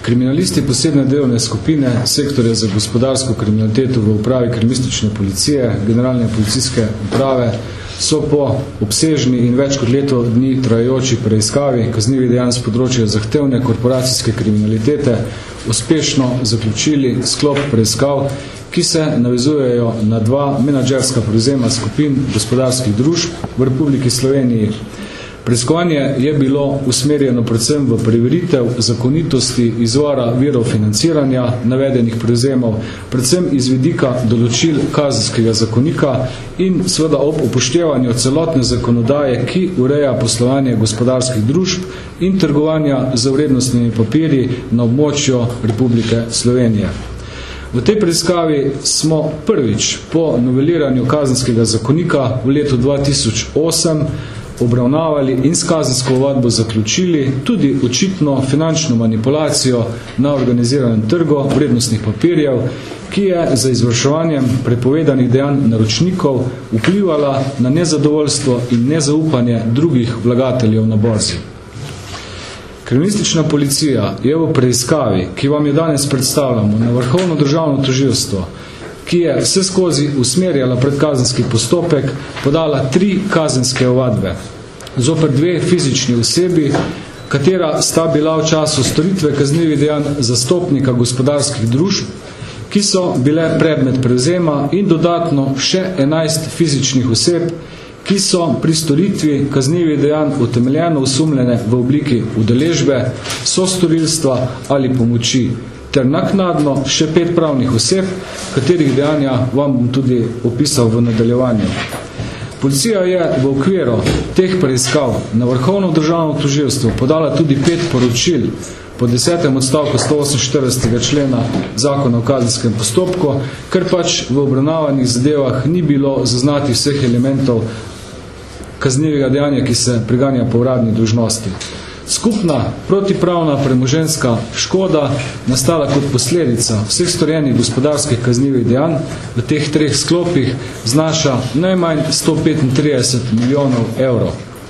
Kriminalisti posebne delovne skupine sektorja za gospodarsko kriminaliteto v upravi kriminalistične policije, generalne policijske uprave so po obsežni in več kot leto dni trajajoči preiskavi kaznivih dejanj s področja zahtevne korporacijske kriminalitete uspešno zaključili sklop preiskav, ki se navezujejo na 2 menadžerska prevzema skupin gospodarskih družb v Republiki Sloveniji. Preiskovanje je bilo usmerjeno predvsem v preveritev zakonitosti izvora virov financiranja navedenih prevzemov, predvsem iz vidika določil kazenskega zakonika in seveda ob upoštevanju celotne zakonodaje, ki ureja poslovanje gospodarskih družb in trgovanja z vrednostnimi papirji na območju Republike Slovenije. V tej preiskavi smo prvič po noveliranju kazenskega zakonika v letu 2008 obravnavali in s kazensko ovadbo zaključili tudi očitno finančno manipulacijo na organiziranem trgu vrednostnih papirjev, ki je za izvrševanjem prepovedanih dejanj naročnikov vplivala na nezadovoljstvo in nezaupanje drugih vlagateljev na borzi. Kriminalistična policija je v preiskavi, ki vam jo danes predstavljamo, na Vrhovno državno tožilstvo, ki je vse skozi usmerjala predkazenski postopek, podala 3 kazenske ovadbe. Zoper 2 fizični osebi, katera sta bila v času storitve kaznivih dejanj zastopnika gospodarskih družb, ki so bile predmet prevzema, in dodatno še 11 fizičnih oseb, ki so pri storitvi kaznivih dejanj utemeljeno osumljene v obliki udeležbe, sostorilstva ali pomoči, ter naknadno še 5 pravnih oseb, katerih dejanja vam bom tudi opisal v nadaljevanju. Policija je v okviru teh preiskav na Vrhovno državno tožilstvo podala tudi 5 poročil po 10. odstavku 148. člena Zakona o kazenskem postopku, ker pač v obravnavanih zadevah ni bilo zaznati vseh elementov kaznivega dejanja, ki se preganja po uradni dolžnosti. Skupna protipravna premoženjska škoda nastala kot posledica vseh storjenih gospodarskih kaznivih dejanj v teh 3 sklopih znaša najmanj 135 milijonov evrov.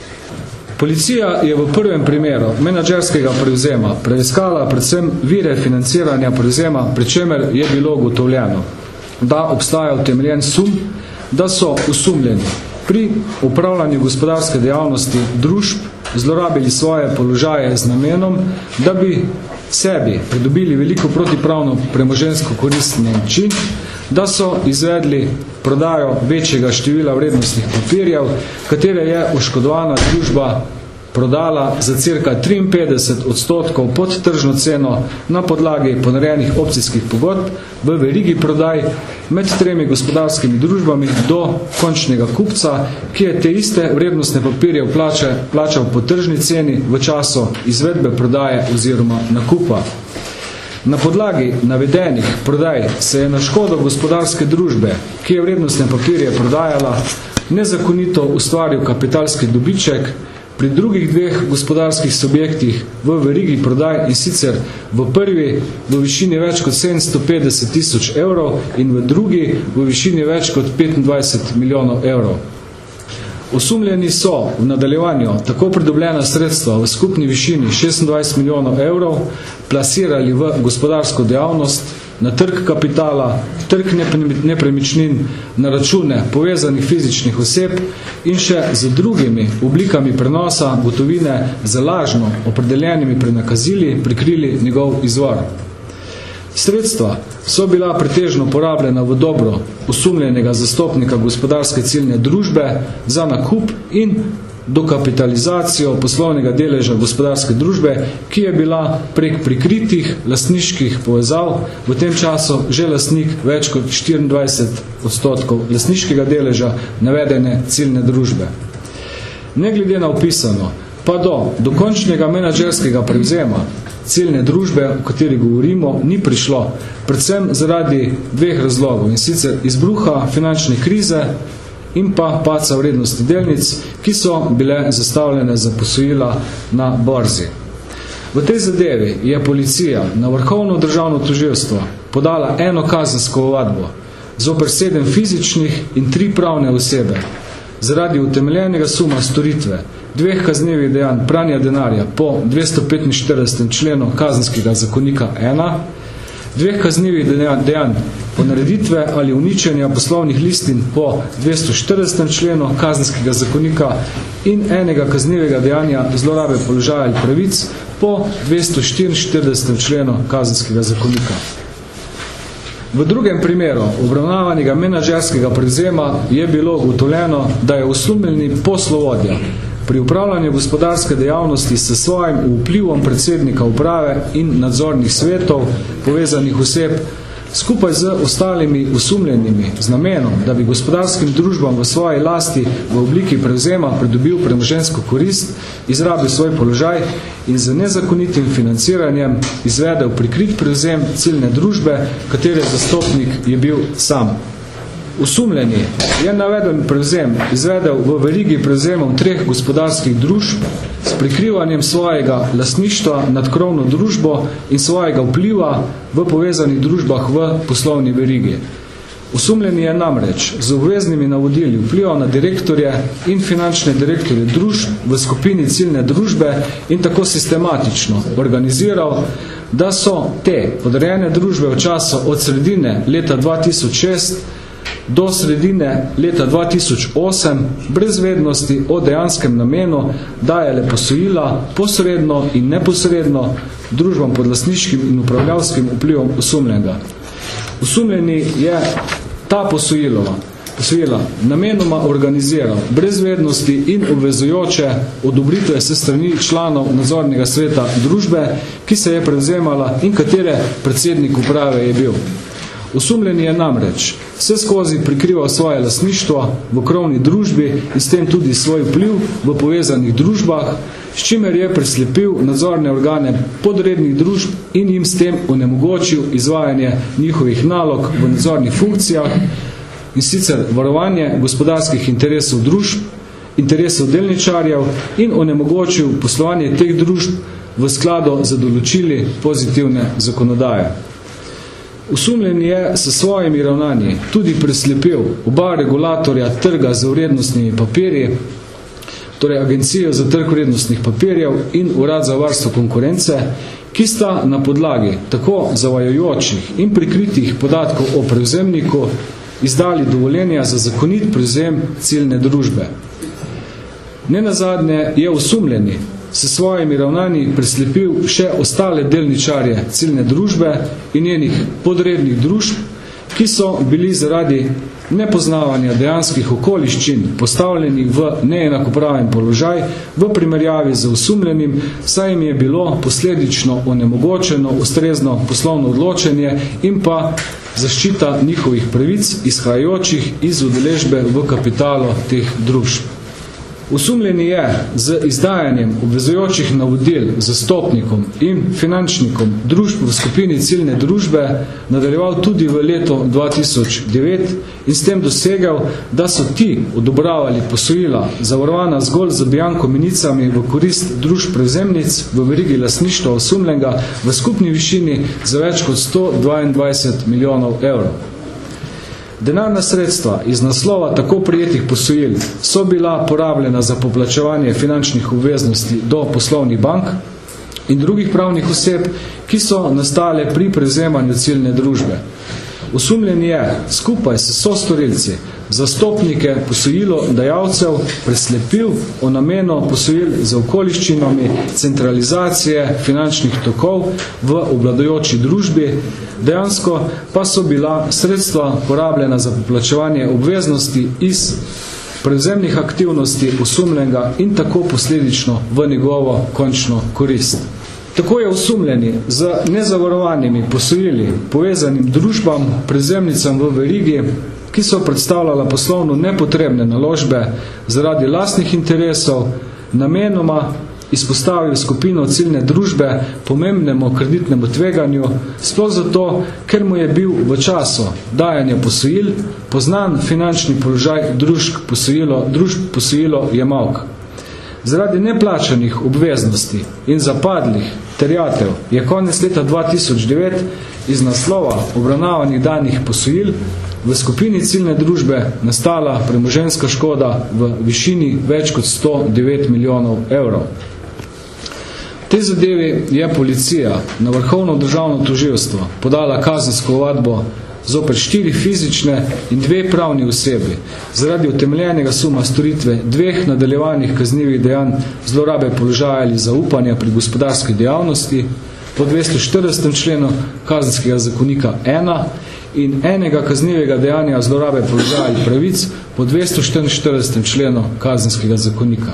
Policija je v prvem primeru menadžerskega prevzema preiskala predvsem vire financiranja prevzema, pri čemer je bilo ugotovljeno, da obstaja utemeljen sum, da so osumljeni pri upravljanju gospodarske dejavnosti družb zlorabili svoje položaje z namenom, da bi sebi pridobili veliko protipravno premoženjsko koristni način, da so izvedli prodajo večjega števila vrednostnih papirjev, katere je oškodovana družba prodala za cirka 53% pod tržno ceno na podlagi ponarejenih opcijskih pogodb v verigi prodaj med 3 gospodarskimi družbami do končnega kupca, ki je te iste vrednostne papirje plačal po tržni ceni v času izvedbe prodaje oziroma nakupa. Na podlagi navedenih prodaj se je na škodo gospodarske družbe, ki je vrednostne papirje prodajala, nezakonito ustvaril kapitalski dobiček pri drugih 2 gospodarskih subjektih v verigi prodaj, in sicer v prvi v višini več kot 750 tisoč evrov in v drugi v višini več kot 25 milijonov evrov. Osumljeni so v nadaljevanju tako pridobljena sredstva v skupni višini 26 milijonov evrov plasirali v gospodarsko dejavnost, na trg kapitala, trg nepremičnin, na račune povezanih fizičnih oseb in še z drugimi oblikami prenosa gotovine z lažno opredeljenimi prenakazili prikrili njegov izvor. Sredstva so bila pretežno porabljena v dobro osumljenega zastopnika gospodarske ciljne družbe za nakup in dokapitalizacijo poslovnega deleža gospodarske družbe, ki je bila prek prikritih lastniških povezav v tem času že lastnik več kot 24% lastniškega deleža navedene ciljne družbe. Ne glede na opisano, pa do dokončnega menadžerskega prevzema ciljne družbe, o kateri govorimo, ni prišlo, predvsem zaradi 2 razlogov, in sicer izbruha finančne krize in pa padca vrednosti delnic, ki so bile zastavljene za posojila na borzi. V tej zadevi je policija na Vrhovno državno tožilstvo podala 1 kazensko ovadbo zoper 7 fizičnih in 3 pravne osebe zaradi utemeljenega suma storitve 2 kaznivih dejanj pranja denarja po 245. členu Kazenskega zakonika 1, 2 kaznivih dejanj ponareditve ali uničenja poslovnih listin po 240. členu Kazenskega zakonika in 1 kaznivega dejanja zlorabe položaja ali pravic po 244. členu Kazenskega zakonika. V drugem primeru obravnavanega menadžerskega prevzema je bilo ugotovljeno, da je osumljeni poslovodja pri upravljanju gospodarske dejavnosti s svojim vplivom predsednika uprave in nadzornih svetov povezanih oseb skupaj z ostalimi osumljenimi z namenom, da bi gospodarskim družbam v svoji lasti v obliki prevzema pridobil premoženjsko korist, izrabil svoj položaj in z nezakonitim financiranjem izvedel prikrit prevzem ciljne družbe, katere zastopnik je bil sam. Osumljeni je naveden prevzem izvedel v verigi prevzemom 3 gospodarskih družb s prikrivanjem svojega lastništva nad krovno družbo in svojega vpliva v povezanih družbah v poslovni verigi. Osumljeni je namreč z obveznimi navodili vplival na direktorje in finančne direktorje družb v skupini ciljne družbe in tako sistematično organiziral, da so te podrejene družbe v času od sredine leta 2006 do sredine leta 2008 brez vednosti o dejanskem namenu dajale posojila posredno in neposredno družbam pod lastniškim in upravljavskim vplivom osumljenega. Osumljeni je ta posojila namenoma organiziral brez vednosti in obvezujoče odobritve se strani članov nadzornega sveta družbe, ki se je prevzemala in katere predsednik uprave je bil. Osumljeni je namreč vse skozi prikrival svoje lastništvo v krovni družbi in s tem tudi svoj vpliv v povezanih družbah, s čimer je preslepil nadzorne organe podrednih družb in jim s tem onemogočil izvajanje njihovih nalog v nadzornih funkcijah, in sicer varovanje gospodarskih interesov družb, interesov delničarjev in onemogočil poslovanje teh družb v skladu z določili pozitivne zakonodaje. Osumljen je s svojimi ravnanji tudi preslepil oba regulatorja trga z vrednostnimi papirji, torej Agencijo za trg vrednostnih papirjev in Urad za varstvo konkurence, ki sta na podlagi tako zavajajočih in prikritih podatkov o prevzemniku izdali dovoljenja za zakonit prevzem ciljne družbe. Nenazadnje je osumljeni s svojimi ravnanji preslepil še ostale delničarje ciljne družbe in njenih podrednih družb, ki so bili zaradi nepoznavanja dejanskih okoliščin postavljeni v neenakopraven položaj v primerjavi z osumljenim, saj jim je bilo posledično onemogočeno ustrezno poslovno odločenje in pa zaščita njihovih pravic, izhajajočih iz udeležbe v kapitalu teh družb. Osumljeni je z izdajanjem obvezujočih navodil zastopnikom in finančnikom družb v skupini ciljne družbe nadaljeval tudi v letu 2009 in s tem dosegel, da so ti odobravali posojila zavarovana zgolj z bianko menicami v korist družb prevzemnic v verigi lastništva osumljenega v skupni višini za več kot 122 milijonov evrov. Denarna sredstva iz naslova tako prijetih posojil so bila porabljena za poplačevanje finančnih obveznosti do poslovnih bank in drugih pravnih oseb, ki so nastale pri prevzemanju ciljne družbe. Osumljen je skupaj s sostorilci zastopnike posojilo dajalcev preslepil o namenu posojil za okoliščinami centralizacije finančnih tokov v obvladujoči družbi, dejansko pa so bila sredstva porabljena za poplačevanje obveznosti iz prevzemnih aktivnosti osumljenega in tako posledično v njegovo končno korist. Tako je osumljeni z nezavarovanimi posojili povezanim družbam, prevzemnicam v verigi, ki so predstavljala poslovno nepotrebne naložbe zaradi lastnih interesov, namenoma izpostavil skupino ciljne družbe pomembnemu kreditnemu tveganju, sploh zato, ker mu je bil v času dajanja posojil poznan finančni položaj družb posojilo jemalk. Zaradi neplačanih obveznosti in zapadlih terjatev je konec leta 2009 iz naslova obravnavanih danih posojil v skupini ciljne družbe nastala premoženjska škoda v višini več kot 109 milijonov evrov. V tej zadevi je policija na Vrhovno državno tožilstvo podala kazensko ovadbo zoper 4 fizične in 2 pravni osebi zaradi utemeljenega suma storitve 2 nadaljevanih kaznivih dejanj zlorabe položaja ali zaupanja pri gospodarski dejavnosti po 240. členu Kazenskega zakonika 1 in enega kaznivega dejanja zlorabe položaja ali pravic po 244. členu Kazenskega zakonika.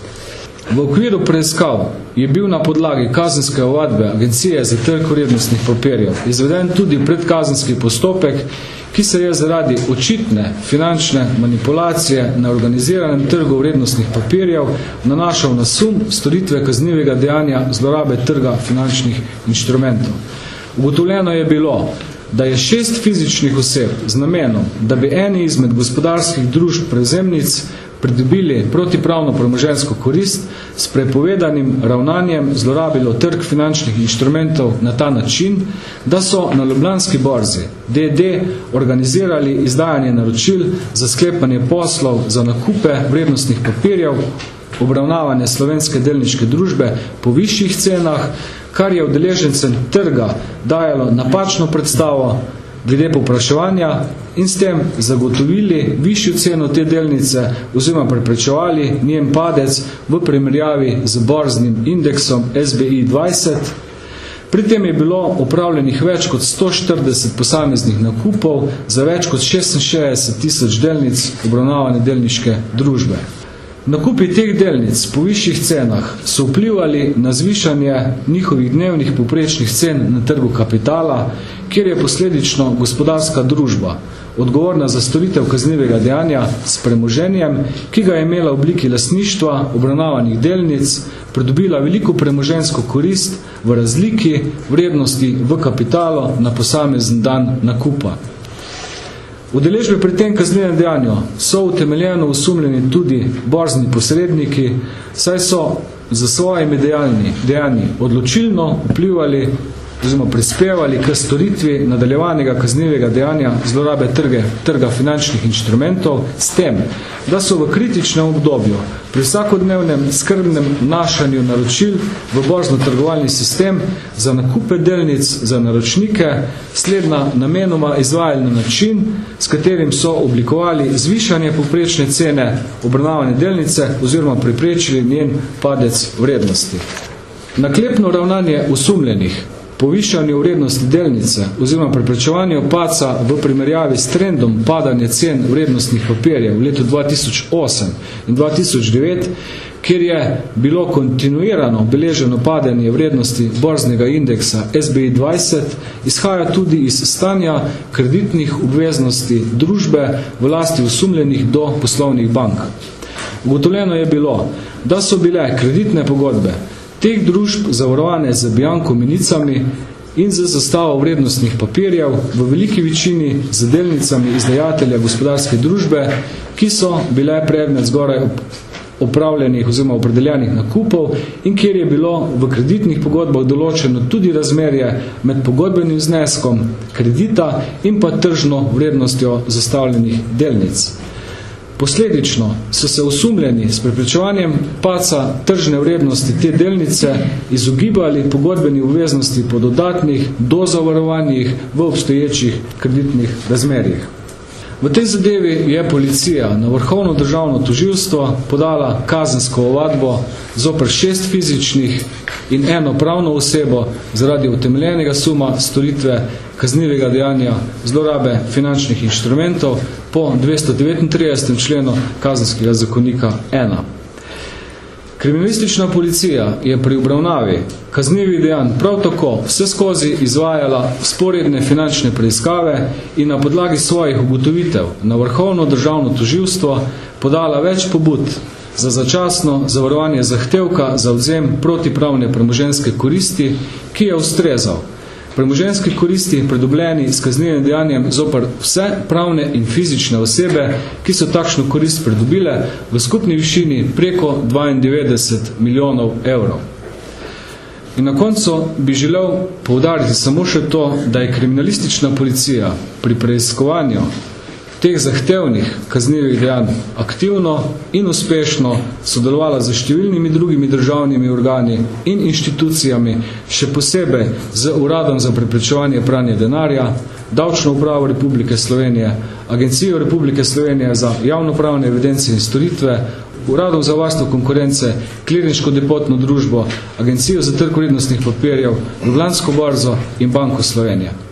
V okviru preiskav je bil na podlagi kazenske ovadbe Agencije za trg vrednostnih papirjev izveden tudi predkazenski postopek, ki se je zaradi očitne finančne manipulacije na organiziranem trgu vrednostnih papirjev nanašal na sum storitve kaznivega dejanja zlorabe trga finančnih inštrumentov. Ugotovljeno je bilo, da je 6 fizičnih oseb z namenom, da bi eni izmed gospodarskih družb prevzemnic pridobili protipravno premoženjsko korist, s prepovedanim ravnanjem zlorabilo trg finančnih inštrumentov na ta način, da so na Ljubljanski borzi D.D. organizirali izdajanje naročil za sklepanje poslov za nakupe vrednostnih papirjev, obravnavanje slovenske delniške družbe po višjih cenah, kar je udeležencem trga dajalo napačno predstavo glede povpraševanja in s tem zagotovili višjo ceno te delnice oziroma preprečevali njen padec v primerjavi z borznim indeksom SBI 20. Pri tem je bilo opravljenih več kot 140 posameznih nakupov za več kot 66.000 delnic obravnavane delniške družbe. Nakupi teh delnic po višjih cenah so vplivali na zvišanje njihovih dnevnih povprečnih cen na trgu kapitala, kjer je posledično gospodarska družba odgovorna za storitev kaznivega dejanja s premoženjem, ki ga je imela v obliki lastništva obravnavanih delnic, pridobila veliko premoženjsko korist v razliki vrednosti v kapitalu na posamezen dan nakupa. Udeležbe pri tem kaznivem dejanju so utemeljeno osumljeni tudi borzni posredniki, saj so za svojimi dejanji odločilno vplivali oziroma prispevali k storitvi nadaljevanega kaznivega dejanja zlorabe trga finančnih inštrumentov s tem, da so v kritičnem obdobju pri vsakodnevnem skrbnem vnašanju naročil v borzno-trgovalni sistem za nakupe delnic za naročnike slednja namenoma izvajali na način, s katerim so oblikovali zvišanje povprečne cene obravnavane delnice oziroma preprečili njen padec vrednosti. Naklepno ravnanje osumljenih povišanju vrednosti delnice oziroma preprečevanju padca v primerjavi s trendom padanja cen vrednostnih papirjev v letu 2008 in 2009, kjer je bilo kontinuirano beleženo padanje vrednosti borznega indeksa SBI 20, izhaja tudi iz stanja kreditnih obveznosti družbe v lasti osumljenih do poslovnih bank. Ugotovljeno je bilo, da so bile kreditne pogodbe teh družb zavarovane z bianko menicami in z zastavo vrednostnih papirjev v veliki večini z delnicami izdajatelja gospodarske družbe, ki so bile predmet zgoraj opravljenih oziroma opredeljenih nakupov in kjer je bilo v kreditnih pogodbah določeno tudi razmerje med pogodbenim zneskom kredita in pa tržno vrednostjo zastavljenih delnic. Posledično so se osumljeni s preprečevanjem padca tržne vrednosti te delnice izogibali pogodbeni obveznosti po dodatnih dozavarovanjih v obstoječih kreditnih razmerjih. V tej zadevi je policija na Vrhovno državno tožilstvo podala kazensko ovadbo zoper 6 fizičnih in 1 pravno osebo zaradi utemeljenega suma storitve kaznivega dejanja zlorabe finančnih inštrumentov po 239. členu Kazenskega zakonika 1. Kriminalistična policija je pri obravnavi kaznivih dejanj prav tako vseskozi izvajala sporedne finančne preiskave in na podlagi svojih ugotovitev na Vrhovno državno tožilstvo podala več pobud za začasno zavarovanje zahtevka za odvzem protipravne premoženjske koristi, ki je ustrezal premoženjske koristi pridobljeni s kaznivim dejanjem zoper vse pravne in fizične osebe, ki so takšno korist pridobile v skupni višini preko 92 milijonov evrov. In na koncu bi želel poudariti samo še to, da je kriminalistična policija pri preiskovanju teh zahtevnih kaznivih dejanj aktivno in uspešno sodelovala z številnimi drugimi državnimi organi in inštitucijami, še posebej z Uradom za preprečevanje pranja denarja, Davčno upravo Republike Slovenije, Agencijo Republike Slovenije za javnopravne evidence in storitve, Uradom za varstvo konkurence, Klirinško depotno družbo, Agencijo za trg vrednostnih papirjev, Ljubljansko borzo in Banko Slovenije.